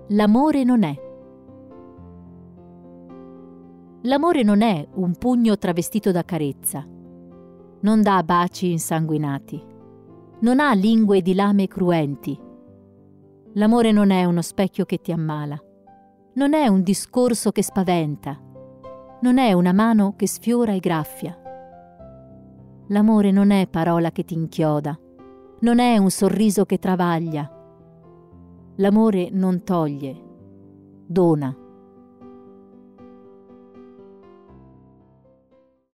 L'amore non è. L'amore non è un pugno travestito da carezza. Non dà baci insanguinati. Non ha lingue di lame cruenti. L'amore non è uno specchio che ti ammala. Non è un discorso che spaventa. Non è una mano che sfiora e graffia. L'amore non è parola che ti inchioda. Non è un sorriso che travaglia. L'amore non toglie, dona.